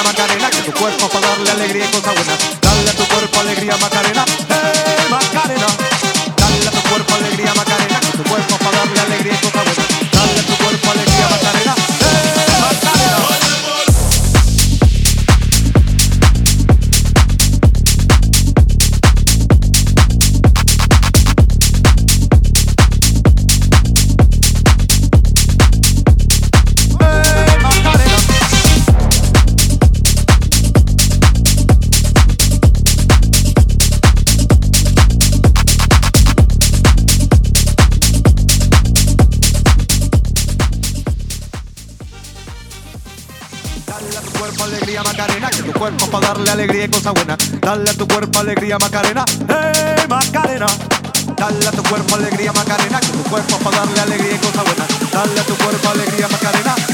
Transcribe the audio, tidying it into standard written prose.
alegría Macarena, que tu cuerpo para darle alegría y cosas buenas. Dale a tu cuerpo alegría Macarena, Macarena. Dale a tu cuerpo alegría Macarena, que tu cuerpo para darle alegría y cosas buenas. Dale a tu cuerpo alegría Macarena, Macarena. Dale a tu cuerpo alegría Macarena, que tu cuerpo para darle alegría y cosas buenas. Dale a tu cuerpo alegría Macarena, Macarena. Dale a tu cuerpo alegría Macarena, que tu cuerpo para darle alegría y cosas buenas. Dale a tu cuerpo alegría Macarena.